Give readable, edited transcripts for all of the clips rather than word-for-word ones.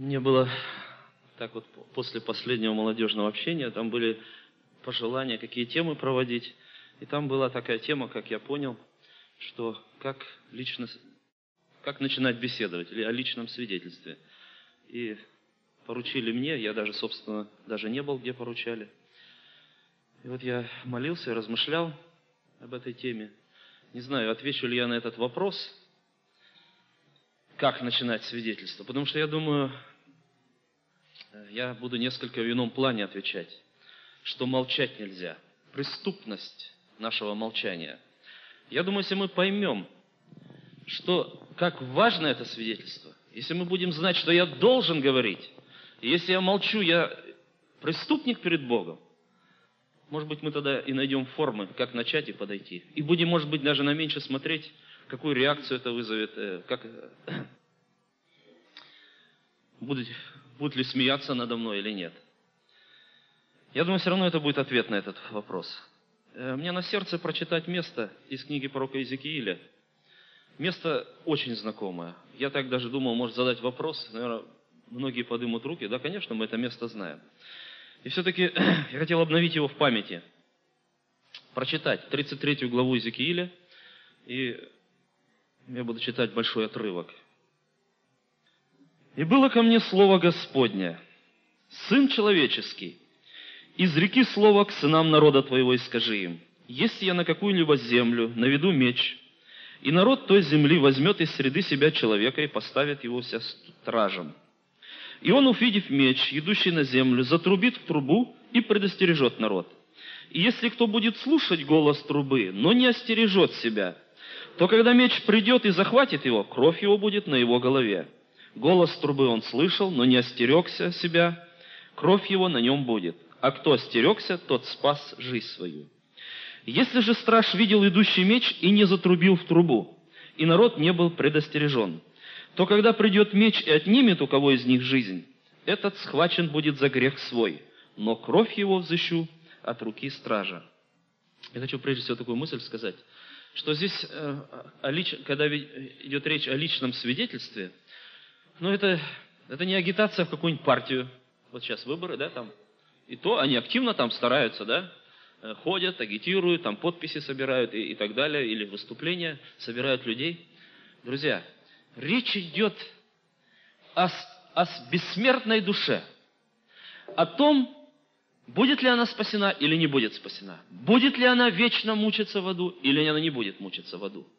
Мне было так вот после последнего молодежного общения, там были пожелания, какие темы проводить. И там была такая тема, как я понял, что как начинать беседовать, или о личном свидетельстве. И поручили мне, я даже, собственно, даже не был, где поручали. И вот я молился, размышлял об этой теме. Не знаю, отвечу ли я на этот вопрос, как начинать свидетельство. Потому что я думаю, я буду несколько в ином плане отвечать, что молчать нельзя. Преступность нашего молчания. Я думаю, если мы поймем, как важно это свидетельство, если мы будем знать, что я должен говорить, и если я молчу, я преступник перед Богом, может быть, мы тогда и найдем формы, как начать и подойти. И будем, может быть, даже на меньше смотреть, какую реакцию это вызовет, будут ли смеяться надо мной или нет. Я думаю, все равно это будет ответ на этот вопрос. Мне на сердце прочитать место из книги пророка Иезекииля. Место очень знакомое. Я так даже думал, может задать вопрос. Наверное, многие поднимут руки. Да, конечно, мы это место знаем. И все-таки я хотел обновить его в памяти. Прочитать 33 главу Иезекииля. И я буду читать большой отрывок. «И было ко мне слово Господне, Сын человеческий, изреки слово к сынам народа твоего и скажи им, если я на какую-либо землю наведу меч, и народ той земли возьмет из среды себя человека и поставит его себя стражем. И он, увидев меч, идущий на землю, затрубит в трубу и предостережет народ. И если кто будет слушать голос трубы, но не остережет себя, то когда меч придет и захватит его, кровь его будет на его голове. Голос трубы он слышал, но не остерегся себя, кровь его на нем будет. А кто остерегся, тот спас жизнь свою. Если же страж видел идущий меч и не затрубил в трубу, и народ не был предостережен, то когда придет меч и отнимет у кого из них жизнь, этот схвачен будет за грех свой, но кровь его взыщу от руки стража». Я хочу прежде всего такую мысль сказать, что здесь, когда идет речь о личном свидетельстве, это не агитация в какую-нибудь партию. Вот сейчас выборы, да, там. И то они активно там стараются, да, ходят, агитируют, там подписи собирают и так далее, или выступления, собирают людей. Друзья, речь идет о бессмертной душе, о том, будет ли она спасена или не будет спасена, будет ли она вечно мучиться в аду или она не будет мучиться в аду.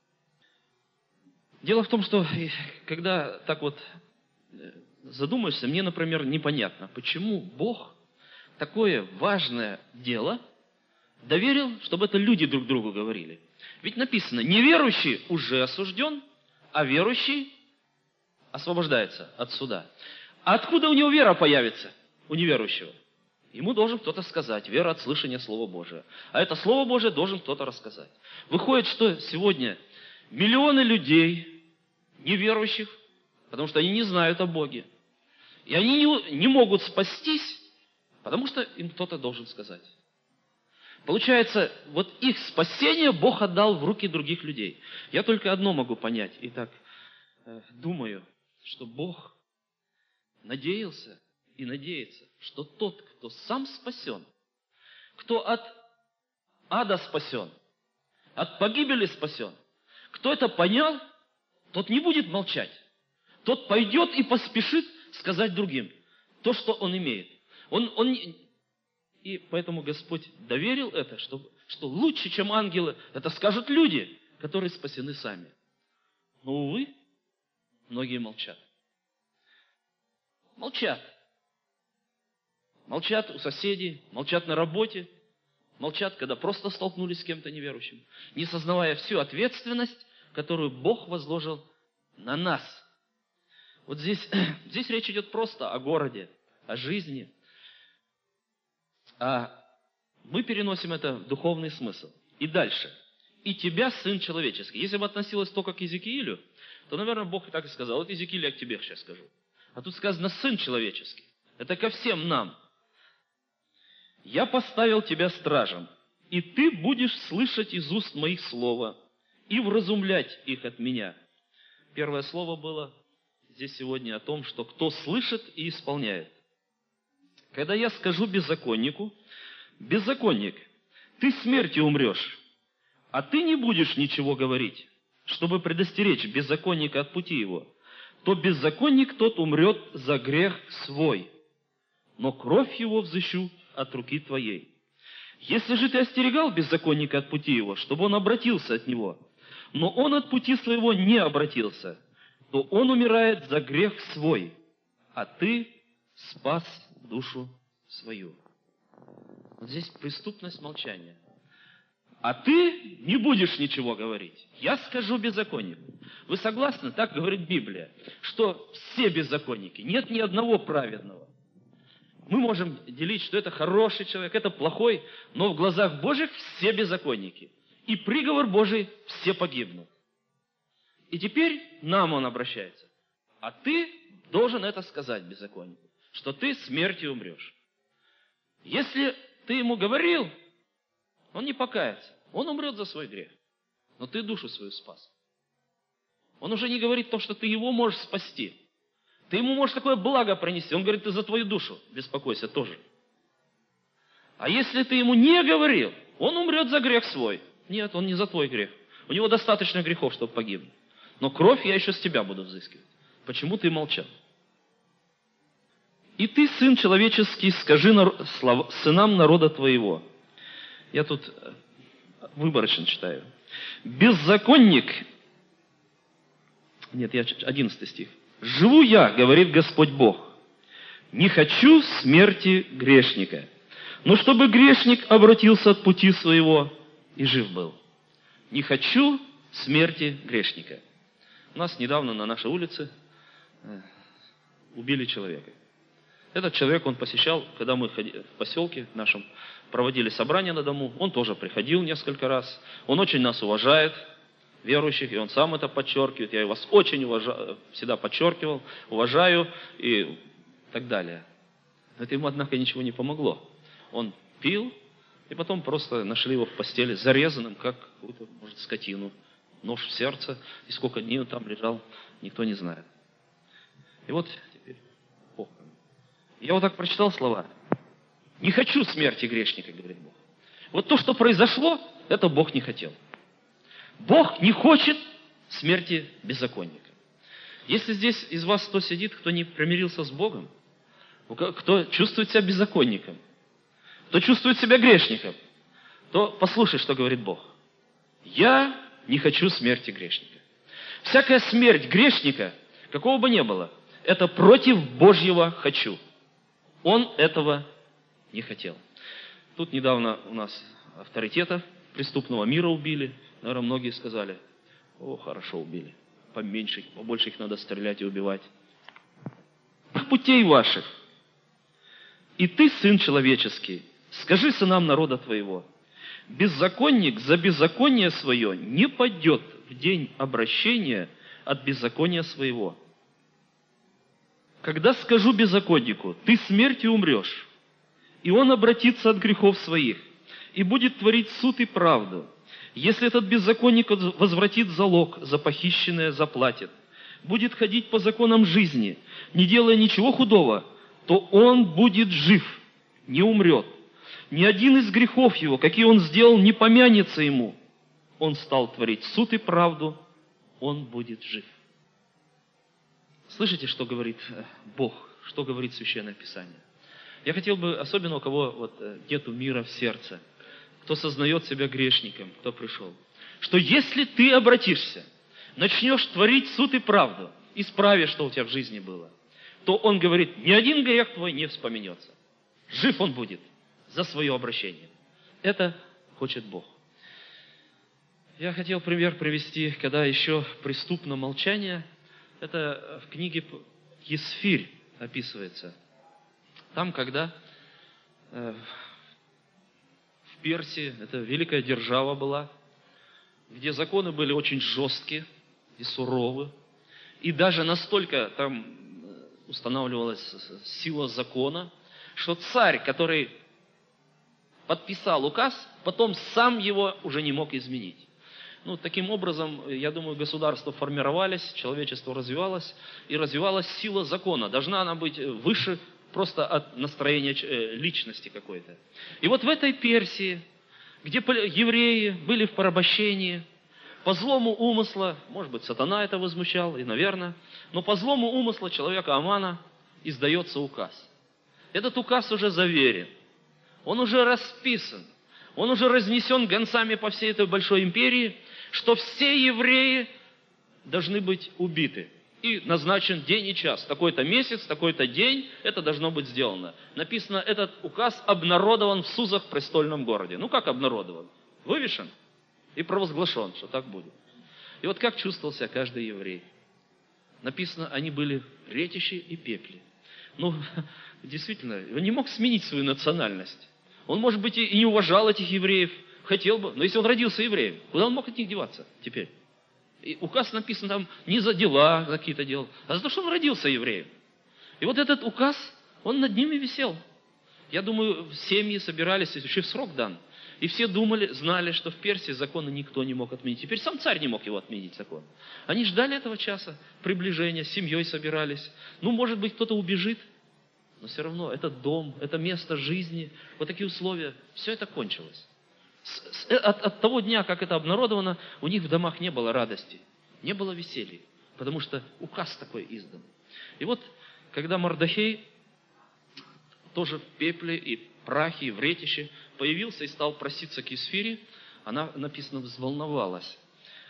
Дело в том, что когда так вот задумаешься, мне, например, непонятно, почему Бог такое важное дело доверил, чтобы это люди друг другу говорили. Ведь написано, неверующий уже осужден, а верующий освобождается от суда. А откуда у него вера появится, у неверующего? Ему должен кто-то сказать, вера от слышания Слова Божия. А это Слово Божие должен кто-то рассказать. Выходит, что сегодня миллионы людей, неверующих, потому что они не знают о Боге. И они не могут спастись, потому что им кто-то должен сказать. Получается, вот их спасение Бог отдал в руки других людей. Я только одно могу понять. И так думаю, что Бог надеялся и надеется, что тот, кто сам спасен, кто от ада спасен, от погибели спасен, кто это понял, тот не будет молчать. Тот пойдет и поспешит сказать другим то, что он имеет. И поэтому Господь доверил это, что лучше, чем ангелы, это скажут люди, которые спасены сами. Но, увы, многие молчат. Молчат. Молчат у соседей, молчат на работе, молчат, когда просто столкнулись с кем-то неверующим, не сознавая всю ответственность, которую Бог возложил на нас. Вот здесь речь идет просто о городе, о жизни. А мы переносим это в духовный смысл. И дальше. «И тебя, Сын человеческий». Если бы относилось только к Иезекиилю, то, наверное, Бог и так и сказал. Вот Иезекииль, я к тебе сейчас скажу. А тут сказано «Сын человеческий». Это ко всем нам. «Я поставил тебя стражем, и ты будешь слышать из уст моих слова и вразумлять их от меня». Первое слово было здесь сегодня о том, что кто слышит и исполняет. Когда я скажу беззаконнику: беззаконник, ты смертью умрешь, а ты не будешь ничего говорить, чтобы предостеречь беззаконника от пути его, то беззаконник тот умрет за грех свой, но кровь его взыщу от руки твоей. Если же ты остерегал беззаконника от пути его, чтобы он обратился от него, но он от пути своего не обратился, то он умирает за грех свой, а ты спас душу свою. Вот здесь преступность молчания. А ты не будешь ничего говорить. Я скажу беззаконнику. Вы согласны? Так говорит Библия, что все беззаконники, нет ни одного праведного. Мы можем делить, что это хороший человек, это плохой, но в глазах Божьих все беззаконники. И приговор Божий все погибнут. И теперь нам он обращается. А ты должен это сказать беззаконнику, что ты смертью умрешь. Если ты ему говорил, он не покается. Он умрет за свой грех. Но ты душу свою спас. Он уже не говорит о том, что ты его можешь спасти. Ты ему можешь такое благо принести. Он говорит: ты за твою душу беспокойся тоже. А если ты ему не говорил, он умрет за грех свой. Нет, он не за твой грех. У него достаточно грехов, чтобы погибнуть. Но кровь я еще с тебя буду взыскивать. Почему ты молчал? И ты, сын человеческий, скажи сынам народа твоего. Я тут выборочно читаю. Беззаконник. Нет, я 11 стих. Живу я, говорит Господь Бог, не хочу смерти грешника, но чтобы грешник обратился от пути своего и жив был. Не хочу смерти грешника. У нас недавно на нашей улице убили человека. Этот человек, он посещал, когда мы в поселке нашем проводили собрания на дому, он тоже приходил несколько раз. Он очень нас уважает, верующих, и он сам это подчеркивает. Я вас очень уважаю, всегда подчеркивал, уважаю и так далее. Но это ему, однако, ничего не помогло. Он пил, и потом просто нашли его в постели зарезанным, как какую-то, может, скотину. Нож в сердце, и сколько дней он там лежал, никто не знает. И вот теперь Бог. Я вот так прочитал слова. Не хочу смерти грешника, говорит Бог. Вот то, что произошло, это Бог не хотел. Бог не хочет смерти беззаконника. Если здесь из вас кто сидит, кто не примирился с Богом, кто чувствует себя беззаконником, кто чувствует себя грешником, то послушай, что говорит Бог. Я не хочу смерти грешника. Всякая смерть грешника, какого бы ни было, это против Божьего «хочу». Он этого не хотел. Тут недавно у нас авторитета преступного мира убили. Наверное, многие сказали: о, хорошо убили. Поменьше, побольше их надо стрелять и убивать. Путей ваших. И ты, сын человеческий, скажи сынам народа твоего: беззаконник за беззаконие свое не падет в день обращения от беззакония своего. Когда скажу беззаконнику: ты смертью умрешь, и он обратится от грехов своих, и будет творить суд и правду, если этот беззаконник возвратит залог, за похищенное заплатит, будет ходить по законам жизни, не делая ничего худого, то он будет жив, не умрет. Ни один из грехов его, какие он сделал, не помянется ему. Он стал творить суд и правду, он будет жив. Слышите, что говорит Бог, что говорит Священное Писание? Я хотел бы, особенно у кого нету мира в сердце, кто сознает себя грешником, кто пришел, что если ты обратишься, начнешь творить суд и правду, исправишь, что у тебя в жизни было, то он говорит: ни один грех твой не вспоминется. Жив он будет за свое обращение. Это хочет Бог. Я хотел пример привести, когда еще преступно молчание. Это в книге Есфирь описывается. Там, когда в Персии, это великая держава была, где законы были очень жесткие и суровы, и даже настолько там устанавливалась сила закона, что царь, который подписал указ, потом сам его уже не мог изменить. Ну, таким образом, я думаю, государства формировались, человечество развивалось, и развивалась сила закона. Должна она быть выше просто от настроения личности какой-то. И вот в этой Персии, где евреи были в порабощении, по злому умысла, может быть, сатана это возмущал, и, наверное, но по злому умысла человека Амана издается указ. Этот указ уже заверен, он уже расписан, он уже разнесен гонцами по всей этой большой империи, что все евреи должны быть убиты. И назначен день и час. Такой-то месяц, такой-то день, это должно быть сделано. Написано, этот указ обнародован в Сузах, престольном городе. Ну как обнародован? Вывешен и провозглашен, что так будет. И вот как чувствовал себя каждый еврей. Написано, они были ретищи и пепли. Ну, действительно, он не мог сменить свою национальность. Он, может быть, и не уважал этих евреев, хотел бы, но если он родился евреем, куда он мог от них деваться теперь? И указ написан там не за дела какие-то делал, а за то, что он родился евреем. И вот этот указ, он над ними висел. Я думаю, семьи собирались, еще в срок дан. И все думали, знали, что в Персии законы никто не мог отменить. Теперь сам царь не мог его отменить, закон. Они ждали этого часа приближения, с семьей собирались. Ну, может быть, кто-то убежит, но все равно это дом, это место жизни, вот такие условия, все это кончилось. От того дня, как это обнародовано, у них в домах не было радости, не было веселья, потому что указ такой издан. И вот, когда Мордохей, тоже в пепле и прахе, и в ретище, появился и стал проситься к Есфире, она, написано, взволновалась.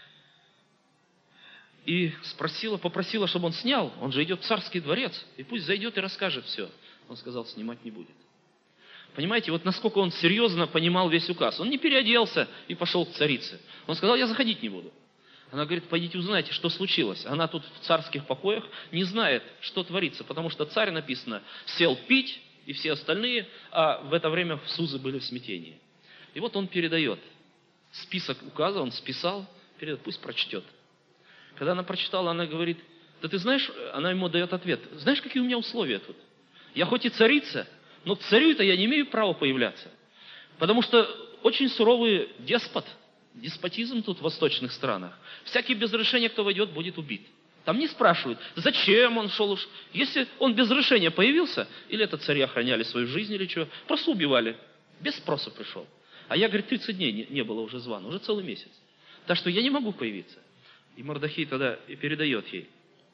И попросила, чтобы он снял, он же идет в царский дворец, и пусть зайдет и расскажет все. Он сказал, снимать не будет. Понимаете, вот насколько он серьезно понимал весь указ. Он не переоделся и пошел к царице. Он сказал, я заходить не буду. Она говорит, пойдите узнайте, что случилось. Она тут в царских покоях не знает, что творится, потому что царь, написано, сел пить, и все остальные, а в это время Сузы были в смятении. И вот он передает список указа, он списал, передает, пусть прочтет. Когда она прочитала, она говорит, да ты знаешь, она ему дает ответ, знаешь, какие у меня условия тут? Я хоть и царица, но к царю-то я не имею права появляться. Потому что очень суровый деспотизм тут в восточных странах. Всякий без разрешения, кто войдет, будет убит. Там не спрашивают, зачем он шел уж. Если он без разрешения появился, или это цари охраняли свою жизнь, или что, просто убивали. Без спроса пришел. А я, говорит, 30 дней не было уже звано, уже целый месяц. Так что я не могу появиться. И Мордохей тогда и передает ей.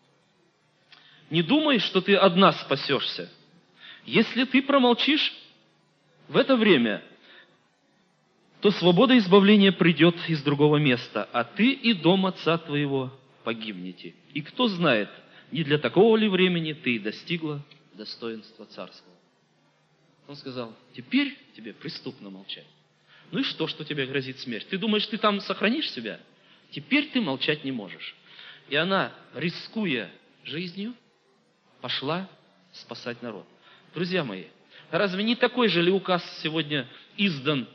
Не думай, что ты одна спасешься. Если ты промолчишь в это время, то свобода избавления придет из другого места, а ты и дом отца твоего погибнете. И кто знает, не для такого ли времени ты достигла достоинства царского. Он сказал, теперь тебе преступно молчать. Ну и что тебе грозит смерть? Ты думаешь, ты там сохранишь себя? Теперь ты молчать не можешь. И она, рискуя жизнью, пошла спасать народ. Друзья мои, разве не такой же ли указ сегодня издан,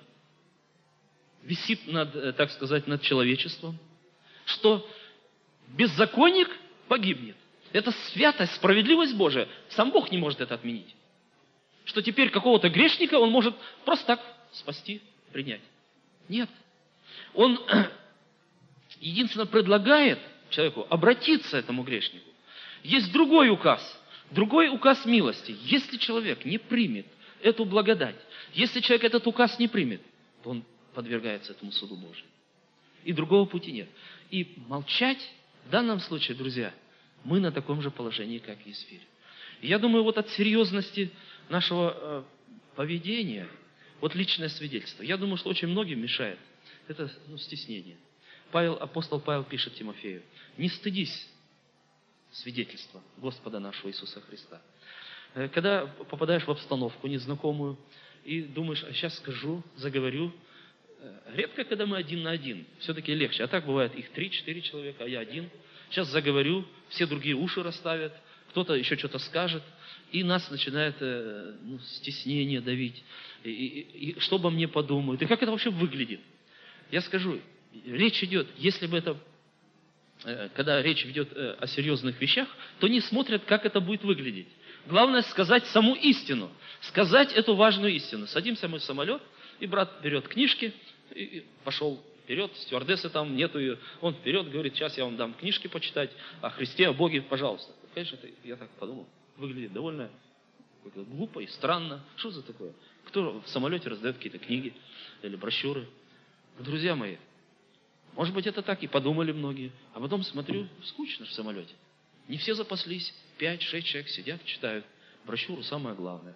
висит над, так сказать, над человечеством? Что беззаконник погибнет. Это святость, справедливость Божия. Сам Бог не может это отменить. Что теперь какого-то грешника он может просто так спасти, принять. Нет. Он единственно предлагает человеку обратиться этому грешнику. Есть другой указ милости. Если человек не примет эту благодать, если человек этот указ не примет, то он подвергается этому суду Божьему. И другого пути нет. И молчать в данном случае, друзья, мы на таком же положении, как и Есфирь. И я думаю, вот от серьезности нашего поведения, вот личное свидетельство, я думаю, что очень многим мешает это стеснение. Апостол Павел пишет Тимофею, не стыдись свидетельства Господа нашего Иисуса Христа. Когда попадаешь в обстановку незнакомую и думаешь, а сейчас скажу, заговорю, редко, когда мы один на один, все-таки легче. А так бывает, их 3-4 человека, а я один. Сейчас заговорю, все другие уши расставят, кто-то еще что-то скажет, и нас начинает стеснение давить. И что обо мне подумают, и как это вообще выглядит. Я скажу, речь идет, если бы это, когда речь идет о серьезных вещах, то не смотрят, как это будет выглядеть. Главное сказать саму истину, сказать эту важную истину. Садимся мы в самолет, и брат берет книжки и пошел вперед, стюардессы там, нету ее. Он вперед говорит, сейчас я вам дам книжки почитать о Христе, о Боге, пожалуйста. Конечно, я так подумал, выглядит довольно глупо и странно. Что за такое? Кто в самолете раздает какие-то книги или брошюры? Друзья мои, может быть, это так и подумали многие. А потом смотрю, скучно в самолете. Не все запаслись. 5-6 человек сидят, читают брошюру, самое главное.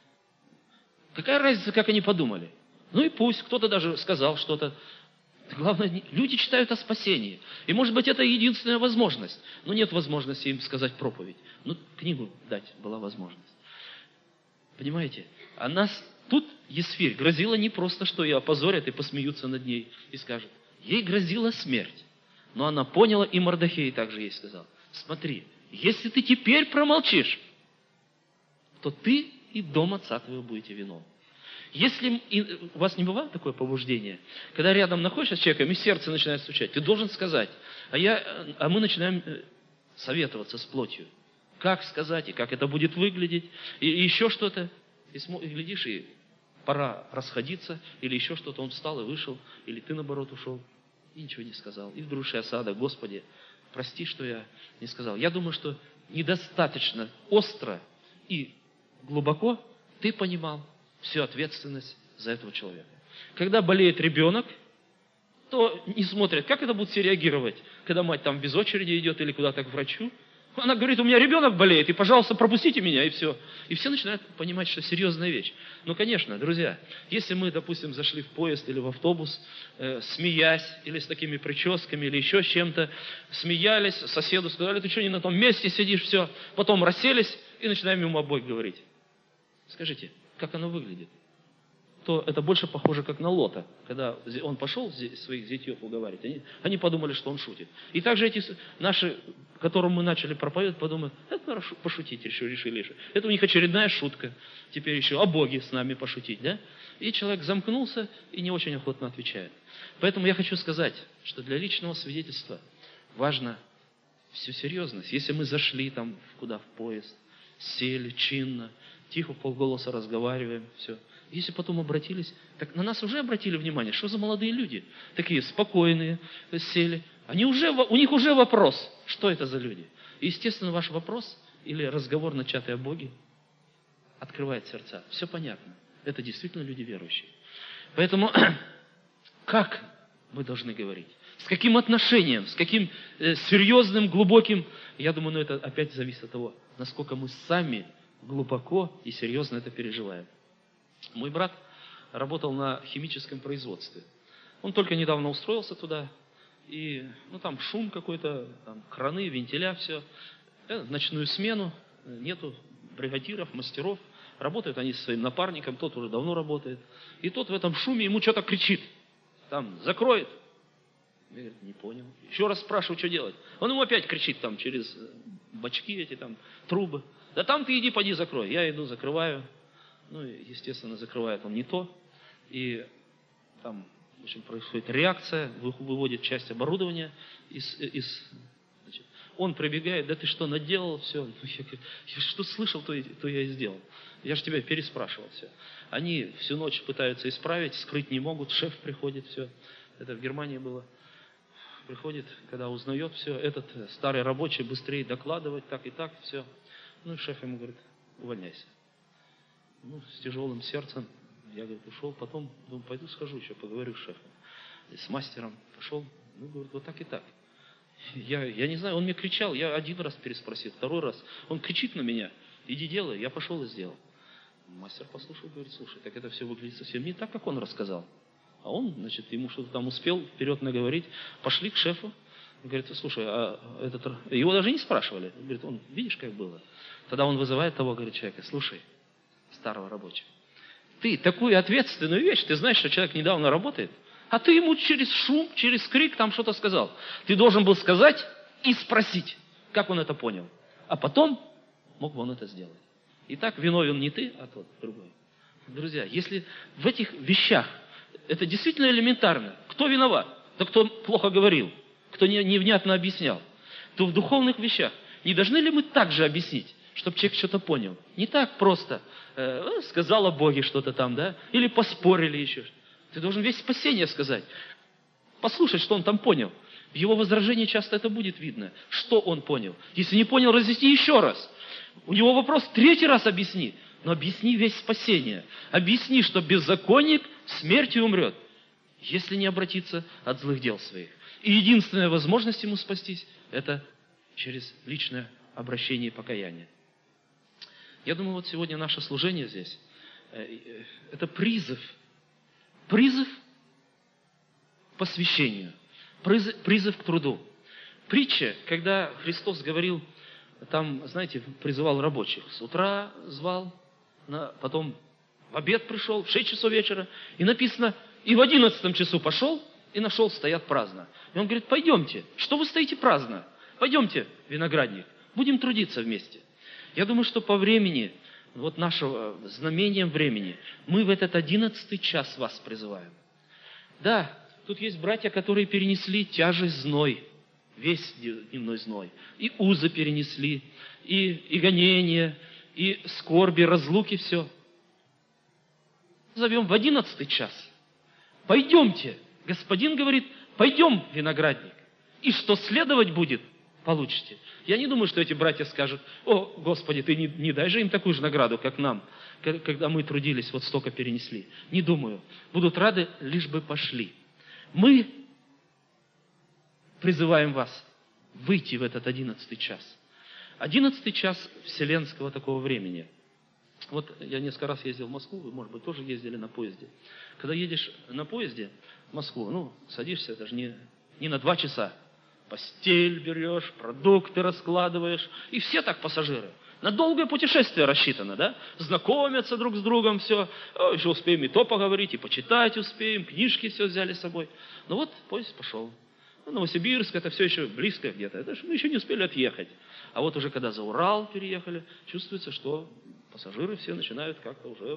Какая разница, как они подумали? Ну и пусть, кто-то даже сказал что-то. Главное, люди читают о спасении. И может быть, это единственная возможность. Но нет возможности им сказать проповедь. Ну, книгу дать была возможность. Понимаете? А нас тут Есфирь грозила не просто, что ее опозорят и посмеются над ней и скажут. Ей грозила смерть. Но она поняла, и Мордехей также ей сказал. Смотри, если ты теперь промолчишь, то ты и дом отца твоего будете виновны. Если у вас не бывало такое побуждение, когда рядом находишься с человеком, и сердце начинает стучать, ты должен сказать. А мы начинаем советоваться с плотью. Как сказать, и как это будет выглядеть, и еще что-то. И глядишь, и пора расходиться, или еще что-то, он встал и вышел, или ты, наоборот, ушел, и ничего не сказал. И вдруг осада, Господи, прости, что я не сказал. Я думаю, что недостаточно остро и глубоко ты понимал всю ответственность за этого человека. Когда болеет ребенок, то не смотрят, как это будут все реагировать, когда мать там без очереди идет или куда-то к врачу. Она говорит, у меня ребенок болеет, и, пожалуйста, пропустите меня, и все. И все начинают понимать, что серьезная вещь. Ну, конечно, друзья, если мы, допустим, зашли в поезд или в автобус, смеясь, или с такими прическами, или еще с чем-то, смеялись, соседу сказали, ты что, не на том месте сидишь, все. Потом расселись и начинаем ему обоих говорить. Скажите, как оно выглядит? То это больше похоже как на Лота, когда он пошел своих зятьев уговаривать, они подумали, что он шутит. И также эти наши, которым мы начали проповедовать, подумают, это пошутить решили. Это у них очередная шутка, теперь еще о Боге с нами пошутить, да? И человек замкнулся и не очень охотно отвечает. Поэтому я хочу сказать, что для личного свидетельства важно всю серьезность. Если мы зашли там куда в поезд, сели чинно, тихо полголоса разговариваем, все. Если потом обратились, так на нас уже обратили внимание, что за молодые люди, такие спокойные, сели. У них уже вопрос, что это за люди. И, естественно, ваш вопрос или разговор, начатый о Боге, открывает сердца. Все понятно. Это действительно люди верующие. Поэтому, как мы должны говорить? С каким отношением, с каким серьезным, глубоким, я думаю, это опять зависит от того, насколько мы сами глубоко и серьезно это переживаем. Мой брат работал на химическом производстве. Он только недавно устроился туда, и там шум какой-то, там краны, вентиля, все. В ночную смену нету бригадиров, мастеров. Работают они со своим напарником, тот уже давно работает. И тот в этом шуме ему что-то кричит. Там, закроет. Я говорю, не понял. Еще раз спрашиваю, что делать. Он ему опять кричит там через бачки эти там, трубы. Да там ты иди, поди закрой. Я иду, закрываю. Естественно, закрывает он не то. И там, в общем, происходит реакция, выводит часть оборудования значит, он прибегает, да ты что, наделал? Все. Я что слышал, то я и сделал. Я же тебя переспрашивал все. Они всю ночь пытаются исправить, скрыть не могут, шеф приходит, все. Это в Германии было. Приходит, когда узнает все, этот старый рабочий быстрее докладывать, так и так, все. И шеф ему говорит, увольняйся. С тяжелым сердцем я, говорит, ушел, потом думаю, пойду схожу еще, поговорю с шефом. И с мастером пошел, говорит, вот так и так. Я не знаю, он мне кричал, я один раз переспросил, второй раз. Он кричит на меня, иди делай, я пошел и сделал. Мастер послушал, говорит, слушай, так это все выглядит совсем не так, как он рассказал. А он, значит, ему что-то там успел вперед наговорить. Пошли к шефу. Говорит, слушай, его даже не спрашивали. Говорит, видишь, как было? Тогда он вызывает того, говорит, человека, слушай, старого рабочего, ты такую ответственную вещь, ты знаешь, что человек недавно работает, а ты ему через шум, через крик там что-то сказал. Ты должен был сказать и спросить, как он это понял. А потом мог бы он это сделать. Итак, виновен не ты, а тот, другой. Друзья, если в этих вещах это действительно элементарно, кто виноват? Да кто плохо говорил, кто невнятно объяснял, то в духовных вещах не должны ли мы также объяснить, чтобы человек что-то понял? Не так просто сказал о Боге что-то там, да? Или поспорили еще. Ты должен весь спасение сказать. послушать, что он там понял. В его возражении часто это будет видно, что он понял. Если не понял, разъясни еще раз. У него вопрос третий раз объясни. Но объясни весь спасение. Объясни, что беззаконник смертью умрет, если не обратиться от злых дел своих. И единственная возможность ему спастись – это через личное обращение и покаяние. Я думаю, вот сегодня наше служение здесь – это призыв. Призыв к посвящению. Призыв к труду. Притча, когда Христос говорил, там, знаете, призывал рабочих. С утра звал, потом в обед пришел, в 6 часов вечера. И написано, и в 11 часу пошел, и нашел, стоят праздно. И он говорит, пойдемте, что вы стоите праздно? Пойдемте, виноградник, будем трудиться вместе. Я думаю, что по времени, вот нашего знамением времени, мы в этот 11 час вас призываем. Да, тут есть братья, которые перенесли тяжесть зной, весь дневной зной. И узы перенесли, и гонения, и скорби, разлуки, все. Зовем в 11 час. Пойдемте. Господин говорит, пойдем, виноградник. И что следовать будет, получите. Я не думаю, что эти братья скажут, о, Господи, ты не дай же им такую же награду, как нам, когда мы трудились, вот столько перенесли. Не думаю. Будут рады, лишь бы пошли. Мы призываем вас выйти в этот 11 час. 11 час вселенского такого времени. Вот я несколько раз ездил в Москву, вы, может быть, тоже ездили на поезде. Когда едешь на поезде в Москву, садишься, это же не на 2 часа. Постель берешь, продукты раскладываешь. И все так пассажиры. На долгое путешествие рассчитано, да? Знакомятся друг с другом, все. Еще успеем и то поговорить, и почитать успеем. Книжки все взяли с собой. Ну вот, поезд пошел. Новосибирск, это все еще близко где-то. Это мы еще не успели отъехать. А вот уже когда за Урал переехали, чувствуется, что пассажиры все начинают как-то уже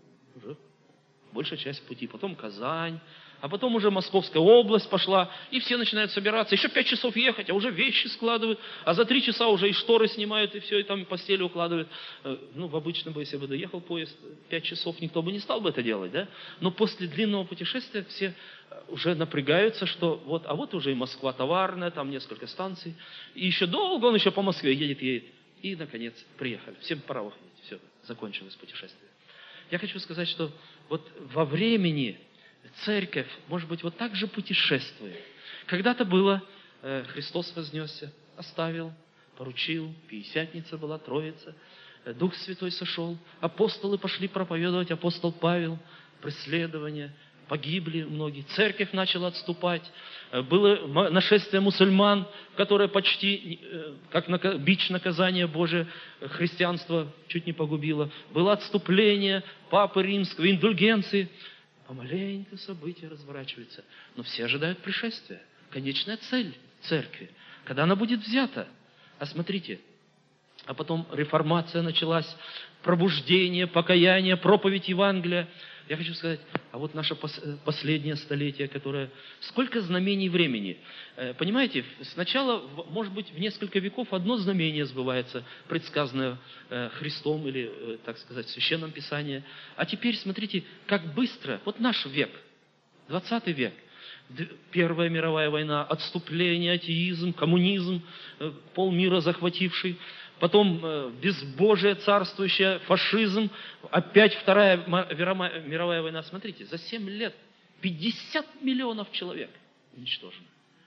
большая часть пути. Потом Казань, а потом уже Московская область пошла, и все начинают собираться. Еще 5 часов ехать, а уже вещи складывают, а за 3 часа уже и шторы снимают, и все, и там постели укладывают. В обычном бы, если бы доехал поезд 5 часов, никто бы не стал бы это делать, да? Но после длинного путешествия все уже напрягаются, что вот уже и Москва товарная, там несколько станций, и еще долго он еще по Москве едет. И, наконец, приехали. Всем пора уходить. Все, закончилось путешествие. Я хочу сказать, что вот во времени церковь, может быть, вот так же путешествует. Когда-то было, Христос вознесся, оставил, поручил, Пятидесятница была, Троица, Дух Святой сошел, апостолы пошли проповедовать, апостол Павел, преследование, погибли многие, церковь начала отступать, было нашествие мусульман, которое почти, как бич наказания Божие, христианство чуть не погубило, было отступление Папы Римского, индульгенции. Помаленьку события разворачиваются, но все ожидают пришествия, конечная цель церкви, когда она будет взята. А смотрите, а потом реформация началась, пробуждение, покаяние, проповедь Евангелия. Я хочу сказать, а вот наше последнее столетие, которое... Сколько знамений времени. Понимаете, сначала, может быть, в несколько веков одно знамение сбывается, предсказанное Христом или, так сказать, в Священном Писании. А теперь, смотрите, как быстро, вот наш век, 20 век, Первая мировая война, отступление, атеизм, коммунизм, полмира захвативший, потом безбожие царствующее, фашизм, опять Вторая мировая война. Смотрите, за 7 лет 50 миллионов человек уничтожено.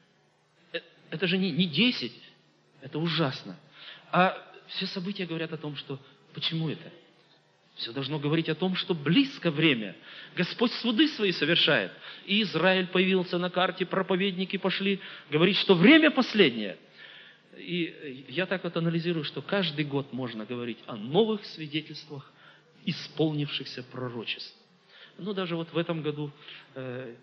Это же не 10, это ужасно. А все события говорят о том, что почему это? Все должно говорить о том, что близко время. Господь суды свои совершает. И Израиль появился на карте, проповедники пошли говорить, что время последнее. И я так вот анализирую, что каждый год можно говорить о новых свидетельствах исполнившихся пророчеств. Даже вот в этом году, в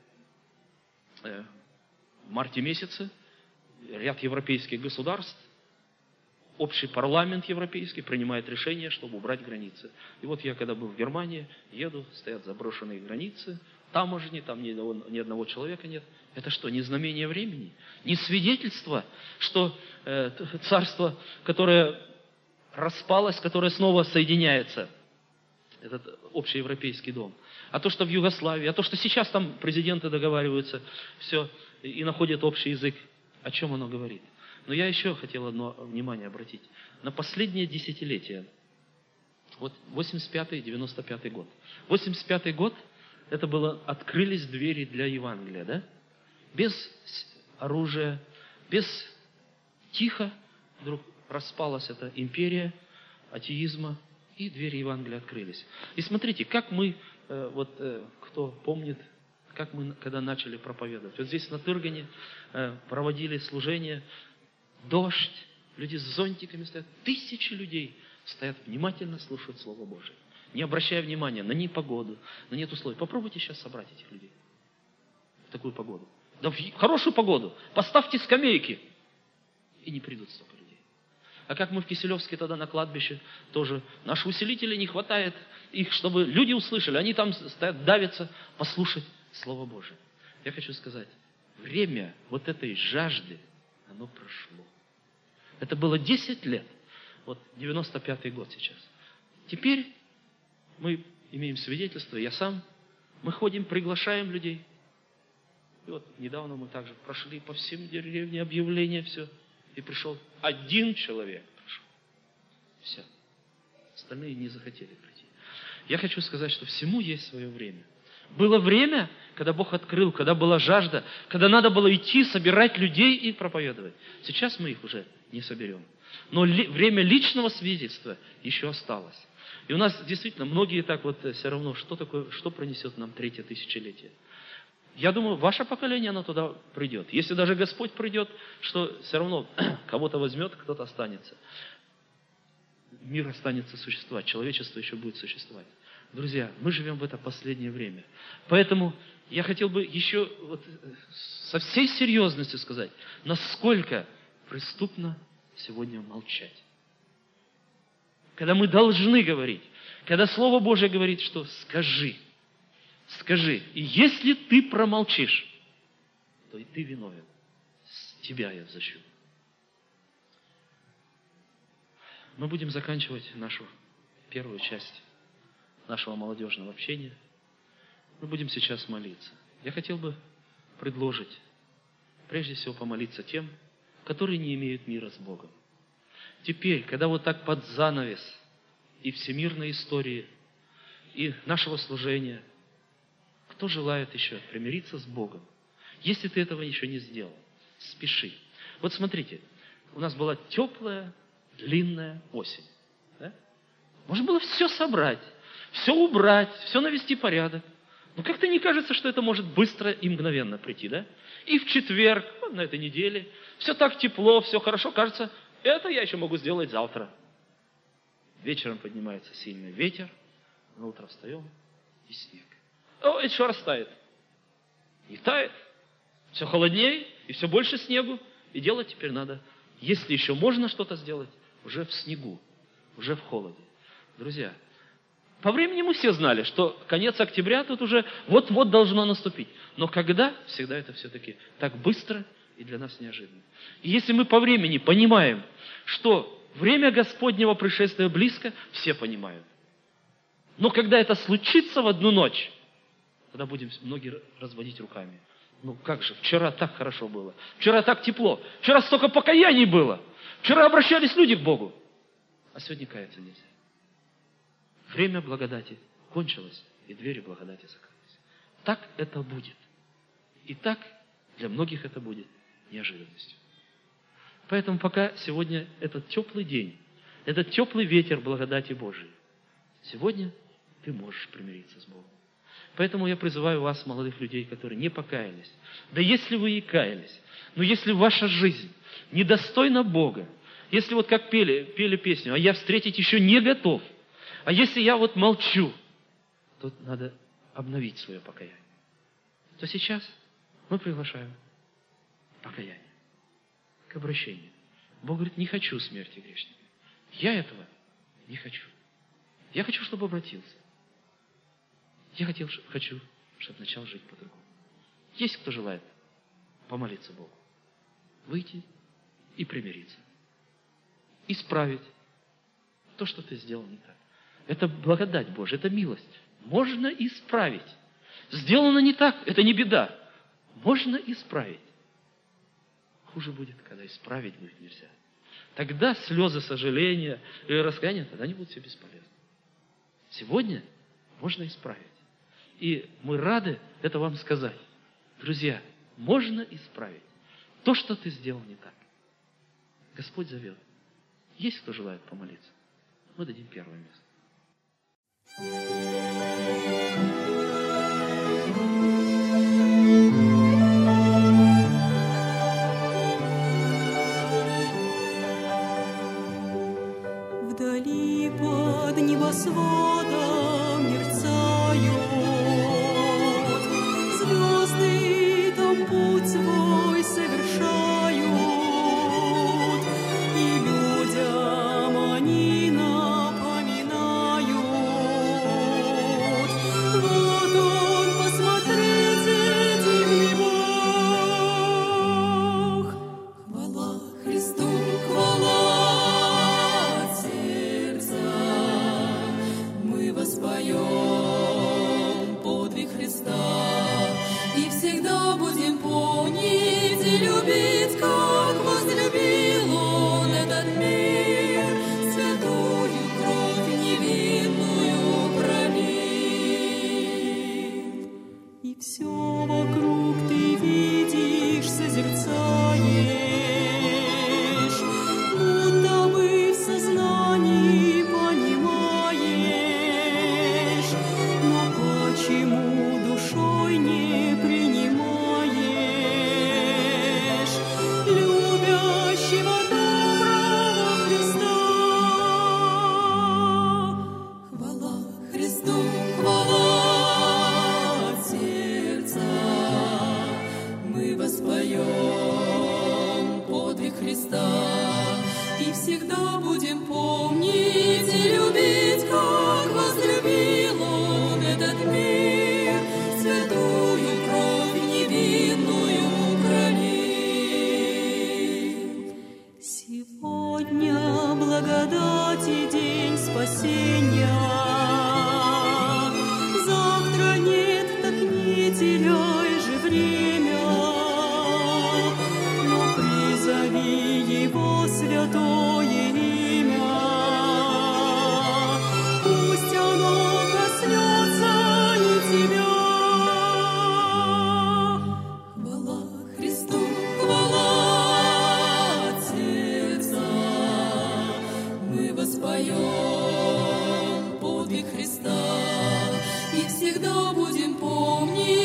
марте месяце, ряд европейских государств, общий парламент европейский принимает решение, чтобы убрать границы. И вот я, когда был в Германии, еду, стоят заброшенные границы, таможни, там ни одного человека нет. Это что, не знамение времени? Не свидетельство, что царство, которое распалось, которое снова соединяется, этот общеевропейский дом. А то, что в Югославии, а то, что сейчас там президенты договариваются, все, и находят общий язык. О чем оно говорит? Но я еще хотел одно внимание обратить. На последнее десятилетие, вот 85-й, 95-й год. 85-й год, это было, открылись двери для Евангелия, да? Без оружия, без тихо вдруг распалась эта империя атеизма, и двери Евангелия открылись. И смотрите, как мы, кто помнит, как мы, когда начали проповедовать. Вот здесь на Тыргане проводили служение, дождь, люди с зонтиками стоят, тысячи людей стоят, внимательно слушают Слово Божие, не обращая внимания на непогоду, на нет условий. Попробуйте сейчас собрать этих людей в такую погоду. Да в хорошую погоду. Поставьте скамейки. И не придут столько людей. А как мы в Киселевске тогда на кладбище тоже, наших усилителей не хватает их, чтобы люди услышали. Они там стоят, давятся послушать Слово Божие. Я хочу сказать, время вот этой жажды, оно прошло. Это было 10 лет. Вот 95-й год сейчас. Теперь мы имеем свидетельство, я сам, мы ходим, приглашаем людей. И вот недавно мы также прошли по всем деревням объявления, все. И пришел один человек. Пришел. Все. Остальные не захотели прийти. Я хочу сказать, что всему есть свое время. Было время, когда Бог открыл, когда была жажда, когда надо было идти, собирать людей и проповедовать. Сейчас мы их уже не соберем. Но время личного свидетельства еще осталось. И у нас действительно многие так вот все равно, что такое, что пронесет нам третье тысячелетие. Я думаю, ваше поколение, оно туда придет. Если даже Господь придет, что все равно кого-то возьмет, кто-то останется. Мир останется существовать, человечество еще будет существовать. Друзья, мы живем в это последнее время. Поэтому я хотел бы еще вот со всей серьезностью сказать, насколько преступно сегодня молчать. Когда мы должны говорить, когда Слово Божие говорит, что скажи. И если ты промолчишь, то и ты виновен. Тебя я взыщу. Мы будем заканчивать нашу первую часть нашего молодежного общения. Мы будем сейчас молиться. Я хотел бы предложить, прежде всего, помолиться тем, которые не имеют мира с Богом. Теперь, когда вот так под занавес и всемирной истории, и нашего служения, кто желает еще примириться с Богом? Если ты этого еще не сделал, спеши. Вот смотрите, у нас была теплая, длинная осень. Да? Можно было все собрать, все убрать, все навести порядок. Но как-то не кажется, что это может быстро и мгновенно прийти, да? И в четверг, на этой неделе, все так тепло, все хорошо, кажется, это я еще могу сделать завтра. Вечером поднимается сильный ветер, на утро встаем, и снег. О, еще раз тает. Не тает. Все холоднее, и все больше снегу. И делать теперь надо, если еще можно что-то сделать, уже в снегу, уже в холоде. Друзья, по времени мы все знали, что конец октября тут уже вот-вот должно наступить. Но когда? Всегда это все-таки так быстро и для нас неожиданно. И если мы по времени понимаем, что время Господнего пришествия близко, все понимают. Но когда это случится в одну ночь, тогда будем многие разводить руками. Ну как же, вчера так хорошо было, вчера так тепло, вчера столько покаяний было, вчера обращались люди к Богу, а сегодня каяться нельзя. Время благодати кончилось, и двери благодати закрылись. Так это будет. И так для многих это будет неожиданностью. Поэтому пока сегодня этот теплый день, этот теплый ветер благодати Божией, сегодня ты можешь примириться с Богом. Поэтому я призываю вас, молодых людей, которые не покаялись. Да если вы и каялись, но если ваша жизнь недостойна Бога, если вот как пели песню, а я встретить еще не готов, а если я вот молчу, то надо обновить свое покаяние. То сейчас мы приглашаем покаяние к обращению. Бог говорит, не хочу смерти грешника. Я этого не хочу. Я хочу, чтобы обратился. Я хочу, чтобы начал жить по-другому. Есть кто желает помолиться Богу, выйти и примириться, исправить то, что ты сделал не так. Это благодать Божия, это милость. Можно исправить. Сделано не так, это не беда. Можно исправить. Хуже будет, когда исправить будет нельзя. Тогда слезы сожаления или раскаяния, тогда они будут все бесполезны. Сегодня можно исправить. И мы рады это вам сказать. Друзья, можно исправить то, что ты сделал не так. Господь зовет. Есть кто желает помолиться? Мы дадим первое место. Вдали под небосводом мерцают звезды, там путь свой совершают, и людям они напоминают. Вот он, посмотрите, дивный Бог. Хвала Христу, хвала от сердца. Мы воспоем подвиг Христа и всегда будем помнить и любить, как возлюбил Он этот мир, святую кровь невинную пролил. И все вокруг ты видишь, созерцаешь, будто бы в сознании понимаешь, но почему душой не принимаешь любящего доброго Христа? Хвала Христу, хвала от сердца. Мы воспоем подвиг Христа и всегда будем помнить и любить, как возлюбил Он этот мир, святую кровь невинную пролил. Сегодня благодати день спасения, завтра нет, так не теряй же время, но призови Его святое имя, пусть оно коснется и тебя. Хвала Христу, хвала от сердца. Мы воспоем подвиг Христа и всегда будем помнить